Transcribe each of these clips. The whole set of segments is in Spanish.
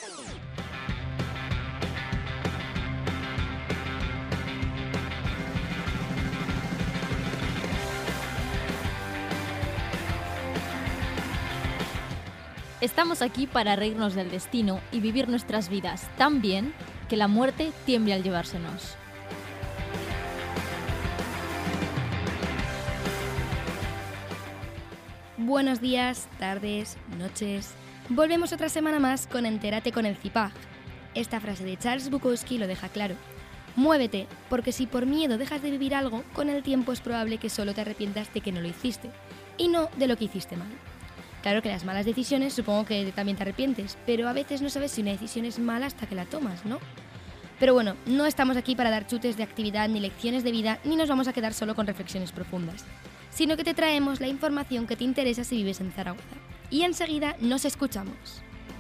Estamos aquí para reírnos del destino y vivir nuestras vidas tan bien que la muerte tiemble al llevársenos. Buenos días, tardes, noches. Volvemos otra semana más con Entérate con el CIPAG. Esta frase de Charles Bukowski lo deja claro. Muévete, porque si por miedo dejas de vivir algo, con el tiempo es probable que solo te arrepientas de que no lo hiciste, y no de lo que hiciste mal. Claro que las malas decisiones supongo que también te arrepientes, pero a veces no sabes si una decisión es mala hasta que la tomas, ¿no? Pero bueno, no estamos aquí para dar chutes de actividad ni lecciones de vida, ni nos vamos a quedar solo con reflexiones profundas, sino que te traemos la información que te interesa si vives en Zaragoza. Y enseguida nos escuchamos.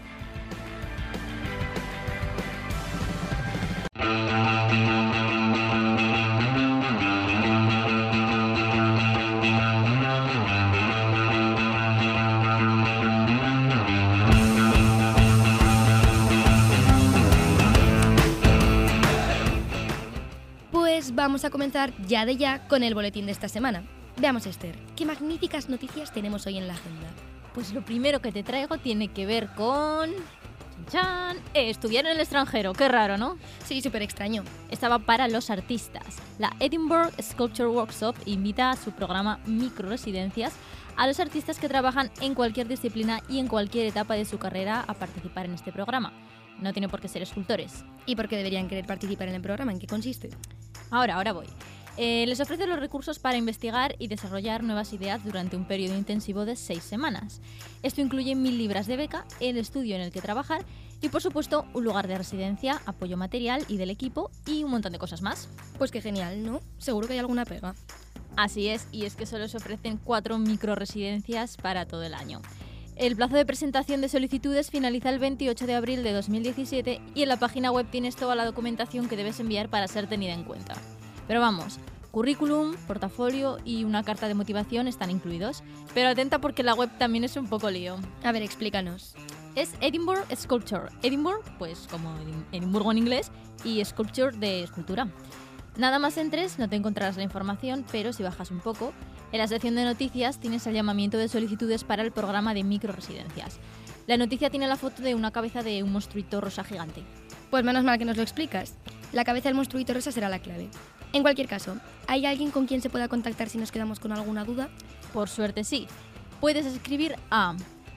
Pues vamos a comenzar ya de ya con el boletín de esta semana. Veamos, Esther, ¿qué magníficas noticias tenemos hoy en la agenda? Pues lo primero que te traigo tiene que ver con... ¡Chan! Estudiar en el extranjero, qué raro, ¿no? Sí, súper extraño. Estaba para los artistas. La Edinburgh Sculpture Workshop invita a su programa Microresidencias a los artistas que trabajan en cualquier disciplina y en cualquier etapa de su carrera a participar en este programa. No tiene por qué ser escultores. ¿Y por qué deberían querer participar en el programa? ¿En qué consiste? Ahora voy. Les ofrece los recursos para investigar y desarrollar nuevas ideas durante un periodo intensivo de 6 semanas. Esto incluye 1.000 libras de beca, el estudio en el que trabajar y, por supuesto, un lugar de residencia, apoyo material y del equipo y un montón de cosas más. Pues qué genial, ¿no? Seguro que hay alguna pega. Así es, y es que solo se ofrecen 4 microresidencias para todo el año. El plazo de presentación de solicitudes finaliza el 28 de abril de 2017 y en la página web tienes toda la documentación que debes enviar para ser tenida en cuenta. Pero vamos, currículum, portafolio y una carta de motivación están incluidos. Pero atenta porque la web también es un poco lío. A ver, explícanos. Es Edinburgh Sculpture. Edinburgh, pues como Edimburgo en inglés, y Sculpture de escultura. Nada más entres, no te encontrarás la información, pero si bajas un poco, en la sección de noticias tienes el llamamiento de solicitudes para el programa de microresidencias. La noticia tiene la foto de una cabeza de un monstruito rosa gigante. Pues menos mal que nos lo explicas. La cabeza del monstruito rosa será la clave. En cualquier caso, ¿hay alguien con quien se pueda contactar si nos quedamos con alguna duda? Por suerte sí. Puedes escribir a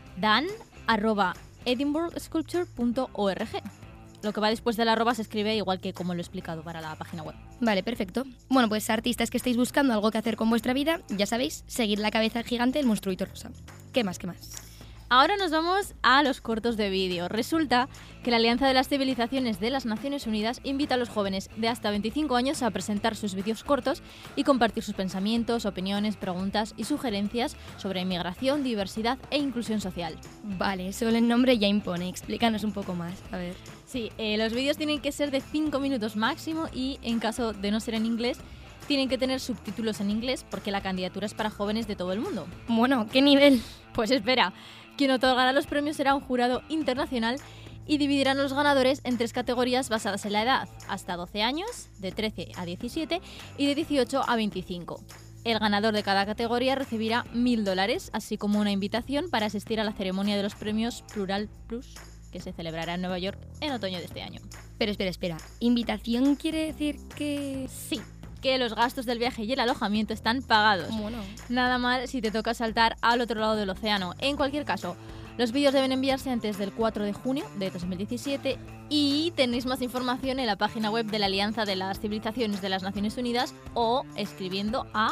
dan@edinburghsculpture.org. Lo que va después del arroba se escribe igual que como lo he explicado para la página web. Vale, perfecto. Bueno, pues artistas que estéis buscando algo que hacer con vuestra vida, ya sabéis, seguid la cabeza gigante del monstruito rosa. ¿Qué más? Ahora nos vamos a los cortos de vídeo. Resulta que la Alianza de las Civilizaciones de las Naciones Unidas invita a los jóvenes de hasta 25 años a presentar sus vídeos cortos y compartir sus pensamientos, opiniones, preguntas y sugerencias sobre inmigración, diversidad e inclusión social. Vale, solo el nombre ya impone. Explícanos un poco más, a ver. Sí, los vídeos tienen que ser de 5 minutos máximo y, en caso de no ser en inglés, tienen que tener subtítulos en inglés porque la candidatura es para jóvenes de todo el mundo. Bueno, ¿qué nivel? Pues espera. Quien otorgará los premios será un jurado internacional y dividirán los ganadores en 3 categorías basadas en la edad, hasta 12 años, de 13 a 17 y de 18 a 25. El ganador de cada categoría recibirá $1.000, así como una invitación para asistir a la ceremonia de los premios Plural Plus, que se celebrará en Nueva York en otoño de este año. Pero espera, ¿invitación quiere decir que...? Sí, que los gastos del viaje y el alojamiento están pagados. Bueno. Nada mal si te toca saltar al otro lado del océano. En cualquier caso, los vídeos deben enviarse antes del 4 de junio de 2017 y tenéis más información en la página web de la Alianza de las Civilizaciones de las Naciones Unidas o escribiendo a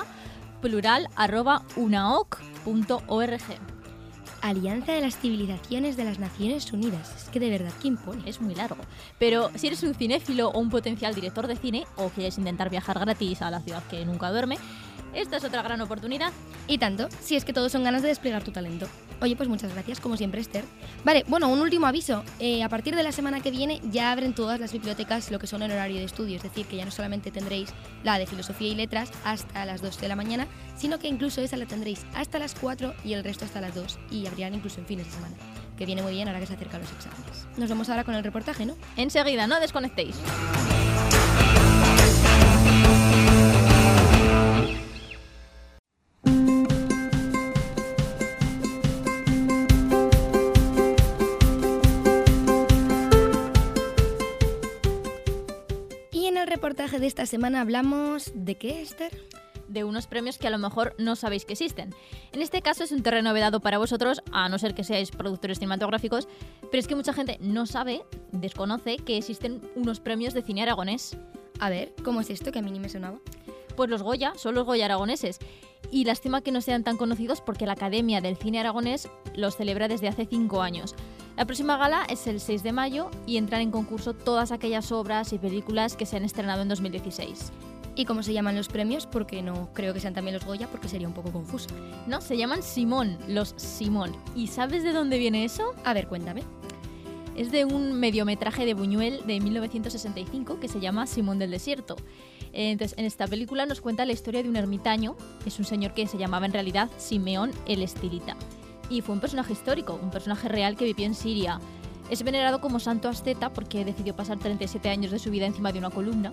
plural@unaoc.org. Alianza de las Civilizaciones de las Naciones Unidas. Es que de verdad, ¿qué impone? Es muy largo. Pero si eres un cinéfilo o un potencial director de cine o quieres intentar viajar gratis a la ciudad que nunca duerme, esta es otra gran oportunidad. Y tanto, si es que todos son ganas de desplegar tu talento. Oye, pues muchas gracias, como siempre, Esther. Vale, bueno, un último aviso. A partir de la semana que viene ya abren todas las bibliotecas lo que son en horario de estudio. Es decir, que ya no solamente tendréis la de Filosofía y Letras hasta las 2 de la mañana, sino que incluso esa la tendréis hasta las 4 y el resto hasta las 2. Y abrirán incluso en fines de semana. que viene muy bien ahora que se acercan los exámenes. Nos vemos ahora con el reportaje, ¿no? Enseguida, no desconectéis. Y en el reportaje de esta semana hablamos ¿de qué, Esther? De unos premios que a lo mejor no sabéis que existen. En este caso es un terreno vedado para vosotros, a no ser que seáis productores cinematográficos, pero es que mucha gente no sabe, desconoce que existen unos premios de cine aragonés. A ver, ¿cómo es esto que a mí ni me sonaba? Pues los Goya son los Goya aragoneses. Y lástima que no sean tan conocidos porque la Academia del Cine Aragonés los celebra desde hace 5 años. La próxima gala es el 6 de mayo y entran en concurso todas aquellas obras y películas que se han estrenado en 2016. ¿Y cómo se llaman los premios? Porque no creo que sean también los Goya, porque sería un poco confuso. No, se llaman Simón, los Simón. ¿Y sabes de dónde viene eso? A ver, cuéntame. Es de un mediometraje de Buñuel de 1965 que se llama Simón del Desierto. Entonces, en esta película nos cuenta la historia de un ermitaño, es un señor que se llamaba en realidad Simeón el Estilita. Y fue un personaje histórico, un personaje real que vivió en Siria. Es venerado como santo asceta porque decidió pasar 37 años de su vida encima de una columna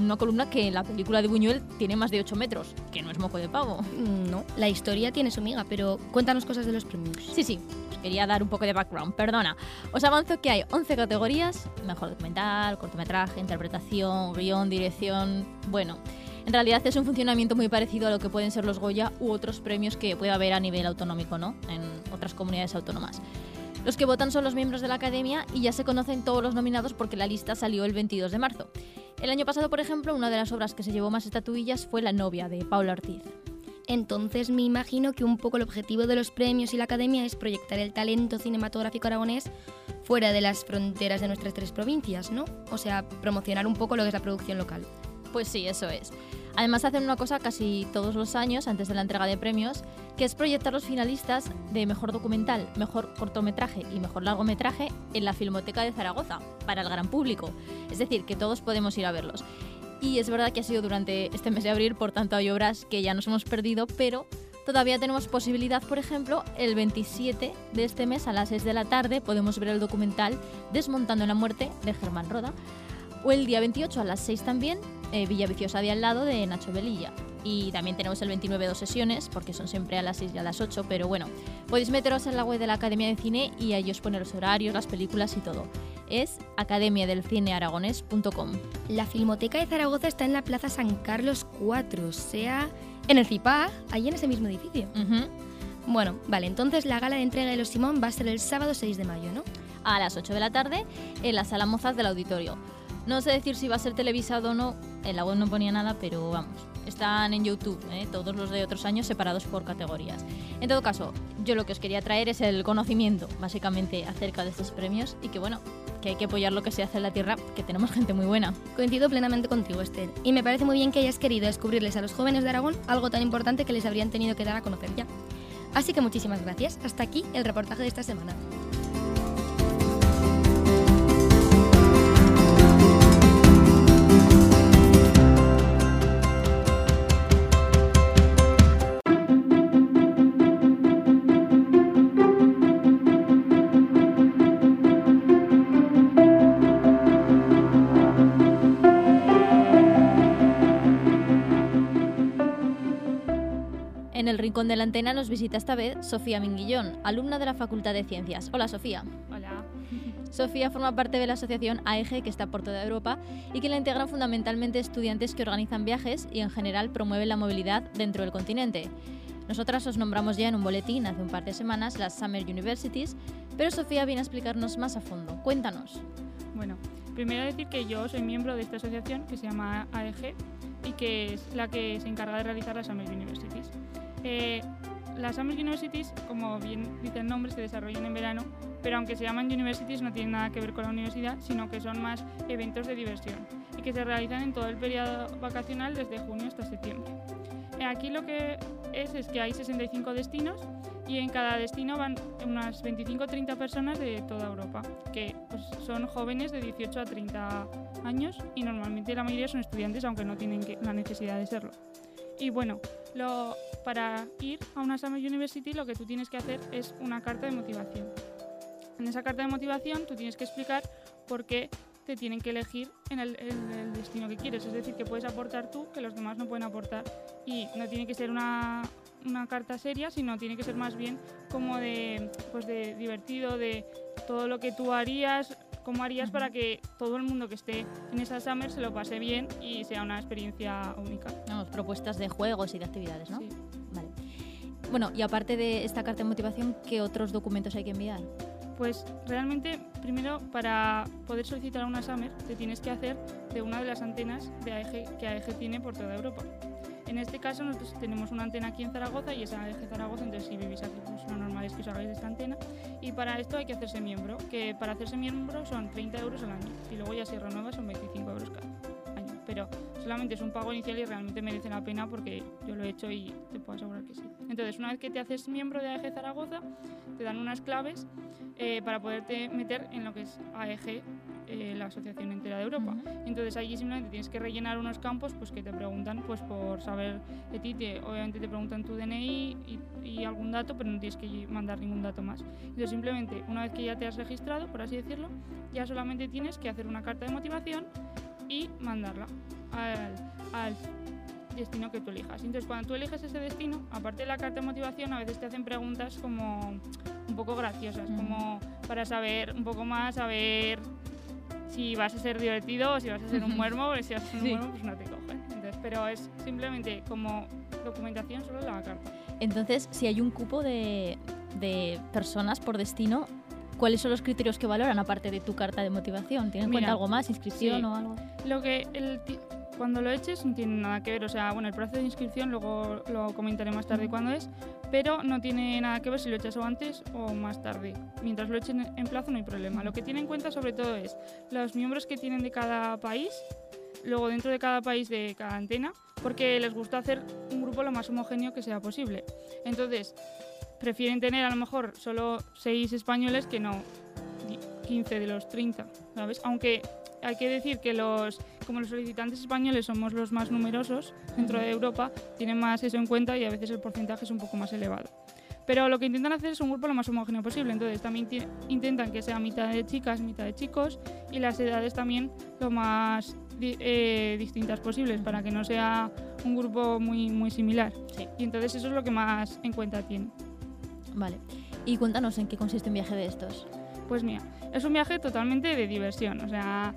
que en la película de Buñuel tiene más de 8 metros, que no es moco de pavo. No, la historia tiene su miga, pero cuéntanos cosas de los premios. Sí, os quería dar un poco de background, perdona. Os avanzo que hay 11 categorías: mejor documental, cortometraje, interpretación, guión, dirección... Bueno, en realidad es un funcionamiento muy parecido a lo que pueden ser los Goya u otros premios que puede haber a nivel autonómico, ¿no? En otras comunidades autónomas. Los que votan son los miembros de la Academia y ya se conocen todos los nominados porque la lista salió el 22 de marzo. El año pasado, por ejemplo, una de las obras que se llevó más estatuillas fue La novia, de Paula Ortiz. Entonces me imagino que un poco el objetivo de los premios y la Academia es proyectar el talento cinematográfico aragonés fuera de las fronteras de nuestras 3 provincias, ¿no? O sea, promocionar un poco lo que es la producción local. Pues sí, eso es. Además hacen una cosa casi todos los años antes de la entrega de premios, que es proyectar los finalistas de mejor documental, mejor cortometraje y mejor largometraje en la Filmoteca de Zaragoza, para el gran público. Es decir, que todos podemos ir a verlos. Y es verdad que ha sido durante este mes de abril, por tanto hay obras que ya nos hemos perdido, pero todavía tenemos posibilidad. Por ejemplo, el 27 de este mes a las 6 de la tarde podemos ver el documental Desmontando la muerte, de Germán Roda. O el día 28 a las 6 también, Villaviciosa de al lado, de Nacho Velilla. Y también tenemos el 29 2 sesiones, porque son siempre a las 6 y a las 8, pero bueno, podéis meteros en la web de la Academia de Cine y ahí os pone los horarios, las películas y todo. Es academiadelcinearagones.com. La Filmoteca de Zaragoza está en la Plaza San Carlos 4, o sea, en el CIPAG, ahí en ese mismo edificio. Bueno, vale, entonces la gala de entrega de los Simón va a ser el sábado 6 de mayo, ¿no? A las 8 de la tarde, en la Sala Mozas del Auditorio. No sé decir si va a ser televisado o no, en la web no ponía nada, pero vamos, están en YouTube, todos los de otros años separados por categorías. En todo caso, yo lo que os quería traer es el conocimiento, básicamente, acerca de estos premios y que bueno, que hay que apoyar lo que se hace en la tierra, que tenemos gente muy buena. Coincido plenamente contigo, Esther, y me parece muy bien que hayas querido descubrirles a los jóvenes de Aragón algo tan importante que les habrían tenido que dar a conocer ya. Así que muchísimas gracias. Hasta aquí el reportaje de esta semana. En el rincón de la antena nos visita esta vez Sofía Minguillón, alumna de la Facultad de Ciencias. Hola, Sofía. Hola. Sofía forma parte de la asociación AEGE, que está por toda Europa y que la integran fundamentalmente estudiantes que organizan viajes y en general promueven la movilidad dentro del continente. Nosotras os nombramos ya en un boletín hace un par de semanas las Summer Universities, pero Sofía viene a explicarnos más a fondo. Cuéntanos. Bueno, primero decir que yo soy miembro de esta asociación que se llama AEG y que es la que se encarga de realizar las Summer Universities. Las Summer Universities, como bien dice el nombre, se desarrollan en verano, pero aunque se llaman Universities no tienen nada que ver con la universidad, sino que son más eventos de diversión y que se realizan en todo el periodo vacacional desde junio hasta septiembre. Aquí lo que es que hay 65 destinos y en cada destino van unas 25 o 30 personas de toda Europa, que pues, son jóvenes de 18 a 30 años y normalmente la mayoría son estudiantes, aunque no tienen la necesidad de serlo. Y bueno, para ir a una Summer University lo que tú tienes que hacer es una carta de motivación. en esa carta de motivación tú tienes que explicar por qué te tienen que elegir en el destino que quieres. Es decir, que puedes aportar tú que los demás no pueden aportar. Y no tiene que ser una carta seria, sino tiene que ser más bien como de divertido, de todo lo que tú harías, cómo harías para que todo el mundo que esté en esa Summer se lo pase bien y sea una experiencia única. Vamos, propuestas de juegos y de actividades, ¿no? Sí. Vale. Bueno, y aparte de esta carta de motivación, ¿qué otros documentos hay que enviar? Pues realmente, primero, para poder solicitar una Summer, te tienes que hacer de una de las antenas de AEG que AEG tiene por toda Europa. En este caso, nosotros tenemos una antena aquí en Zaragoza y es AEG Zaragoza, entonces si vivís aquí, pues lo normal es que os hagáis de esta antena. Y para esto hay que hacerse miembro, que para hacerse miembro son 30 euros al año y luego ya si renuevas son 25 euros cada año. Pero solamente es un pago inicial y realmente merece la pena porque yo lo he hecho y te puedo asegurar que sí. Entonces, una vez que te haces miembro de AEG Zaragoza, te dan unas claves para poderte meter en lo que es AEG, la Asociación Entera de Europa. Entonces allí simplemente tienes que rellenar unos campos pues, que te preguntan pues, por saber de ti. Obviamente te preguntan tu DNI y algún dato, pero no tienes que mandar ningún dato más. Entonces simplemente una vez que ya te has registrado, por así decirlo, ya solamente tienes que hacer una carta de motivación y mandarla al destino que tú elijas. Entonces cuando tú eliges ese destino, aparte de la carta de motivación, a veces te hacen preguntas como un poco graciosas, como para saber un poco más, saber si vas a ser divertido o si vas a ser un muermo, porque si vas a ser un muermo pues no te cogen. Entonces, pero es simplemente como documentación solo la carta. Entonces, si hay un cupo de personas por destino, ¿cuáles son los criterios que valoran aparte de tu carta de motivación? ¿Tienen en cuenta algo más, inscripción o algo? Cuando lo eches no tiene nada que ver, o sea, bueno, el proceso de inscripción luego lo comentaré más tarde cuándo es, pero no tiene nada que ver si lo echas o antes o más tarde. Mientras lo echen en plazo no hay problema. Lo que tiene en cuenta sobre todo es los miembros que tienen de cada país, luego dentro de cada país de cada antena, porque les gusta hacer un grupo lo más homogéneo que sea posible. Entonces, prefieren tener a lo mejor solo 6 españoles que no 15 de los 30, ¿sabes? Aunque hay que decir que como los solicitantes españoles somos los más numerosos dentro de Europa, tienen más eso en cuenta y a veces el porcentaje es un poco más elevado. Pero lo que intentan hacer es un grupo lo más homogéneo posible, entonces también intentan que sea mitad de chicas, mitad de chicos y las edades también lo más distintas posibles para que no sea un grupo muy, muy similar. Sí. Y entonces eso es lo que más en cuenta tiene. Vale. Y cuéntanos en qué consiste un viaje de estos. Pues mira, es un viaje totalmente de diversión, o sea,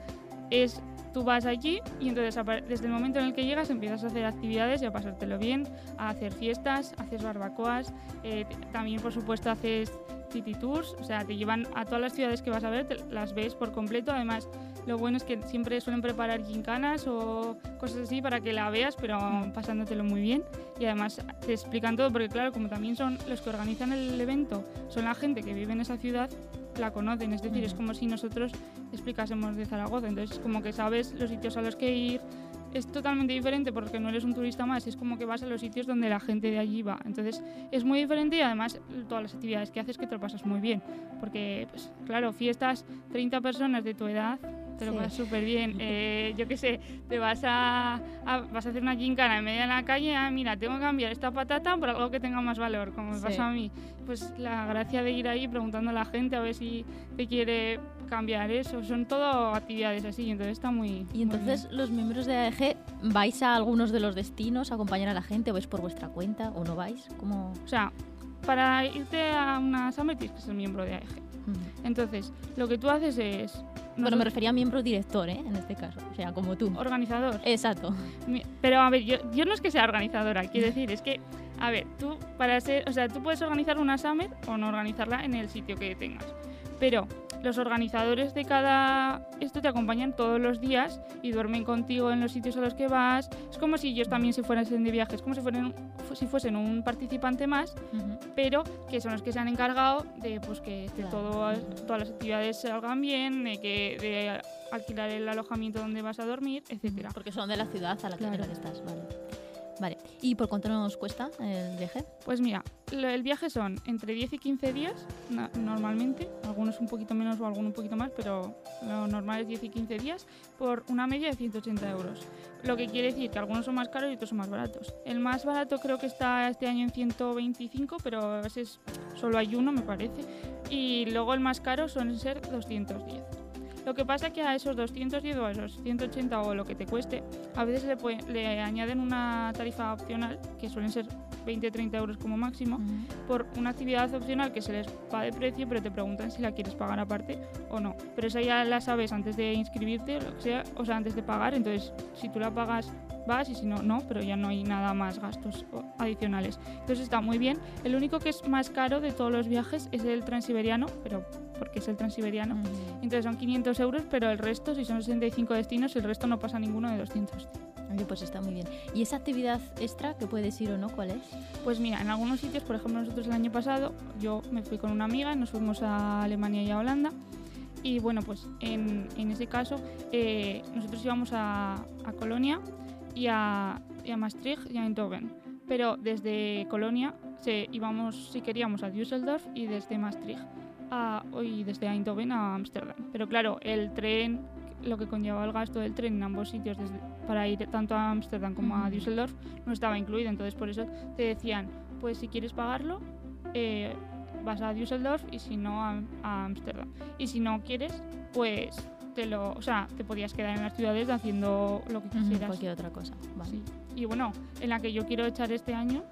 tú vas allí y entonces desde el momento en el que llegas empiezas a hacer actividades y a pasártelo bien, a hacer fiestas, haces barbacoas, también por supuesto haces city tours, o sea, te llevan a todas las ciudades que vas a ver, las ves por completo, además lo bueno es que siempre suelen preparar gincanas o cosas así para que la veas, pero pasándotelo muy bien y además te explican todo, porque claro, como también son los que organizan el evento, son la gente que vive en esa ciudad, la conocen, es decir, es como si nosotros explicásemos de Zaragoza, entonces como que sabes los sitios a los que ir, es totalmente diferente porque no eres un turista más, es como que vas a los sitios donde la gente de allí va, entonces es muy diferente y además todas las actividades que haces que te lo pasas muy bien, porque pues claro, fiestas, 30 personas de tu edad, te lo pasas súper bien, yo qué sé, te vas a hacer una gincana en medio de la calle, mira, tengo que cambiar esta patata por algo que tenga más valor, como me pasa a mí, pues la gracia de ir ahí preguntando a la gente a ver si te quiere cambiar eso, son todo actividades así, entonces está muy... Y entonces los miembros de AEG, ¿vais a algunos de los destinos a acompañar a la gente o vais por vuestra cuenta o no vais? ¿Cómo? O sea, para irte a una Summer tienes que ser miembro de AEG. Entonces, lo que tú haces es... Bueno, me refería a miembro director, en este caso, o sea, como tú. Organizador. Exacto. Pero a ver, yo no es que sea organizadora, quiero decir, es que, a ver, tú puedes organizar una Summer o no organizarla en el sitio que tengas, pero los organizadores de esto te acompañan todos los días y duermen contigo en los sitios a los que vas. Es como si ellos también se fuesen de viaje, es como si fuesen un participante más, pero que son los que se han encargado de pues, que todas las actividades salgan bien, de alquilar el alojamiento donde vas a dormir, etcétera. Porque son de la ciudad a la que estás, vale. ¿Y por cuánto nos cuesta el viaje? Pues mira, el viaje son entre 10 y 15 días normalmente, algunos un poquito menos o algunos un poquito más, pero lo normal es 10 y 15 días por una media de 180 euros. Lo que quiere decir que algunos son más caros y otros son más baratos. El más barato creo que está este año en 125, pero ese es, solo hay uno, me parece. Y luego el más caro suelen ser 210. Lo que pasa es que a esos 210 o a esos 180 o lo que te cueste, a veces le añaden una tarifa opcional, que suelen ser 20-30 euros como máximo, por una actividad opcional que se les va de precio, pero te preguntan si la quieres pagar aparte o no. Pero esa ya la sabes antes de inscribirte, lo que sea, o sea, antes de pagar. Entonces, si tú la pagas, vas, y si no, no, pero ya no hay nada más gastos adicionales. Entonces está muy bien. El único que es más caro de todos los viajes es el transiberiano, pero porque es el transiberiano. Entonces son 500 euros, pero el resto, si son 65 destinos, el resto no pasa ninguno de 200. Oye, pues está muy bien. ¿Y esa actividad extra que puedes ir o no, cuál es? Pues mira, en algunos sitios, por ejemplo, nosotros el año pasado, yo me fui con una amiga, nos fuimos a Alemania y a Holanda. Y bueno, pues en ese caso, nosotros íbamos a Colonia y a Maastricht y a Eindhoven. Pero desde Colonia íbamos, si queríamos, a Düsseldorf, y desde Maastricht y desde Eindhoven a Ámsterdam. Pero claro, el tren, lo que conllevaba el gasto del tren en ambos sitios para ir tanto a Ámsterdam como a Düsseldorf no estaba incluido. Entonces por eso te decían, pues si quieres pagarlo, vas a Düsseldorf, y si no a Ámsterdam. Y si no quieres, pues te podías quedar en las ciudades haciendo lo que quisieras. Cualquier otra cosa. Vale. Sí. Y bueno, en la que yo quiero echar este año,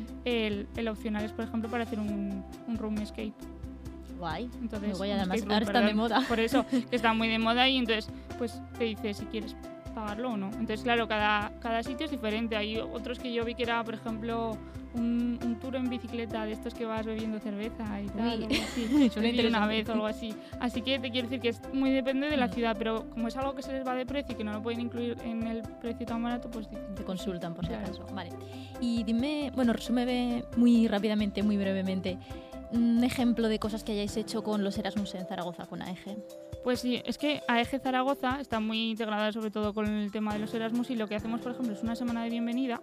el opcional es, por ejemplo, para hacer un room escape. Guay. Entonces, luego ya además ahora está de moda. Por eso, que está muy de moda, y entonces pues te dice si quieres pagarlo o no. Entonces, claro, cada sitio es diferente. Hay otros que yo vi que era, por ejemplo, un tour en bicicleta de estos que vas bebiendo cerveza y tal. Uy. Algo así. Suena Vi una interesante. vez o algo así. Así que te quiero decir que es muy depende de la ciudad, pero como es algo que se les va de precio y que no lo pueden incluir en el precio tan barato, pues dicen. Te consultan por si Claro. acaso. Vale. Y dime, bueno, resúmeme muy rápidamente, muy brevemente, un ejemplo de cosas que hayáis hecho con los Erasmus en Zaragoza, con AEG. Pues sí, es que AEG Zaragoza está muy integrada sobre todo con el tema de los Erasmus, y lo que hacemos, por ejemplo, es una semana de bienvenida,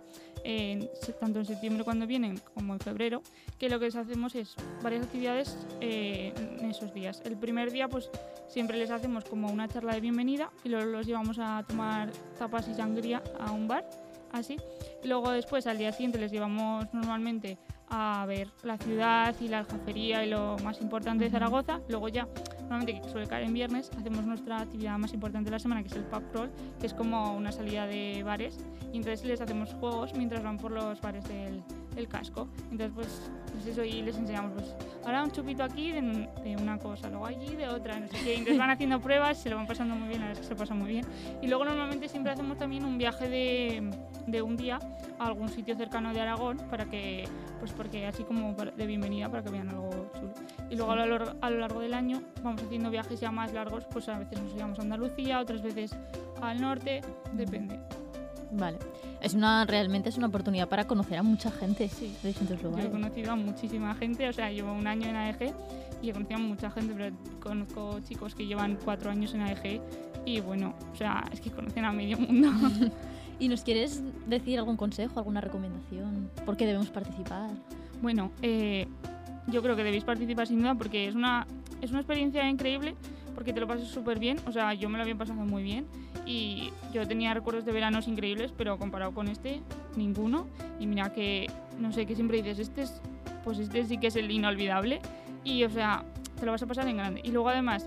tanto en septiembre cuando vienen como en febrero, que lo que les hacemos es varias actividades en esos días. El primer día pues siempre les hacemos como una charla de bienvenida, y luego los llevamos a tomar tapas y sangría a un bar, así. Luego después, al día siguiente, les llevamos normalmente a ver la ciudad y la aljafería y lo más importante de Zaragoza. Luego ya, normalmente, que suele caer en viernes, hacemos nuestra actividad más importante de la semana, que es el pub crawl, que es como una salida de bares, y entonces les hacemos juegos mientras van por los bares del casco. Entonces pues eso, y les enseñamos pues ahora un chupito aquí de una cosa, luego allí de otra, no sé qué. Entonces van haciendo pruebas, se lo van pasando muy bien, la verdad es que se pasa muy bien. Y luego normalmente siempre hacemos también un viaje de un día a algún sitio cercano de Aragón, para que, pues porque así como de bienvenida, para que vean algo chulo. Y luego a lo largo del año vamos haciendo viajes ya más largos, pues a veces nos llevamos a Andalucía, otras veces al norte, depende. Vale. Realmente es una oportunidad para conocer a mucha gente de distintos Yo lugares. he conocido a muchísima gente, o sea, llevo un año en AEG y he conocido a mucha gente, pero conozco chicos que llevan 4 años en AEG y bueno, o sea, es que conocen a medio mundo. ¿Y nos quieres decir algún consejo, alguna recomendación? ¿Por qué debemos participar? Bueno, yo creo que debéis participar sin duda, porque es una experiencia increíble, porque te lo pasas súper bien. O sea, yo me lo había pasado muy bien y yo tenía recuerdos de veranos increíbles, pero comparado con este, ninguno. Y mira que, no sé, que siempre dices, este sí que es el inolvidable. Y, o sea, te lo vas a pasar en grande. Y luego, además,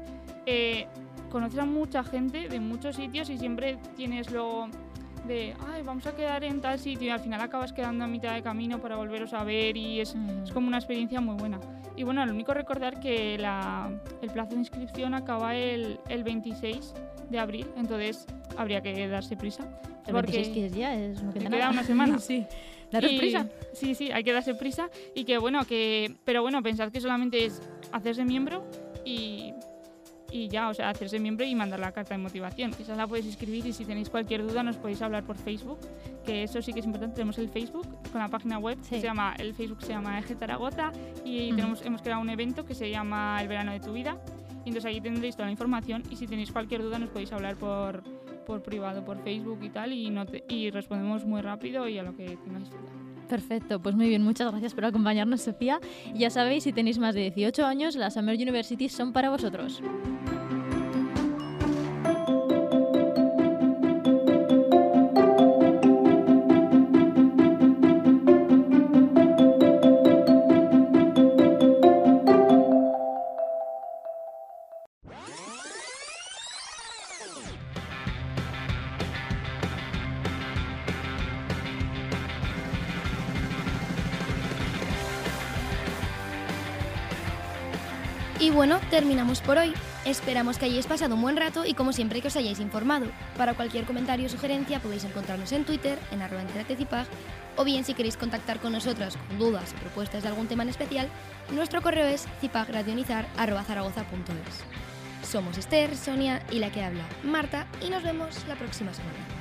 conoces a mucha gente de muchos sitios y siempre tienes luego de, vamos a quedar en tal sitio, y al final acabas quedando a mitad de camino para volveros a ver, y es como una experiencia muy buena. Y bueno, lo único recordar que el plazo de inscripción acaba el 26 de abril, entonces habría que darse prisa. El 26 que es ya, es no queda queda nada. una semana. Sí. Daros prisa. Sí, hay que darse prisa, y que bueno, pero bueno, pensad que solamente es hacerse miembro y ya, o sea, hacerse miembro y mandar la carta de motivación. Quizás la podéis escribir, y si tenéis cualquier duda nos podéis hablar por Facebook, que eso sí que es importante. Tenemos el Facebook con la página web, el Facebook se llama AEG Zaragoza, y hemos creado un evento que se llama El verano de tu vida, y entonces ahí tendréis toda la información, y si tenéis cualquier duda nos podéis hablar por por privado, por Facebook y tal, y respondemos muy rápido y a lo que tengáis duda. Perfecto, pues muy bien, muchas gracias por acompañarnos, Sofía. Ya sabéis, si tenéis más de 18 años, las Summer Universities son para vosotros. Y bueno, terminamos por hoy. Esperamos que hayáis pasado un buen rato y como siempre que os hayáis informado. Para cualquier comentario o sugerencia podéis encontrarnos en Twitter, en @enteratecipag, o bien si queréis contactar con nosotras con dudas o propuestas de algún tema en especial, nuestro correo es cipagradionizar@zaragoza.es. Somos Esther, Sonia y la que habla, Marta, y nos vemos la próxima semana.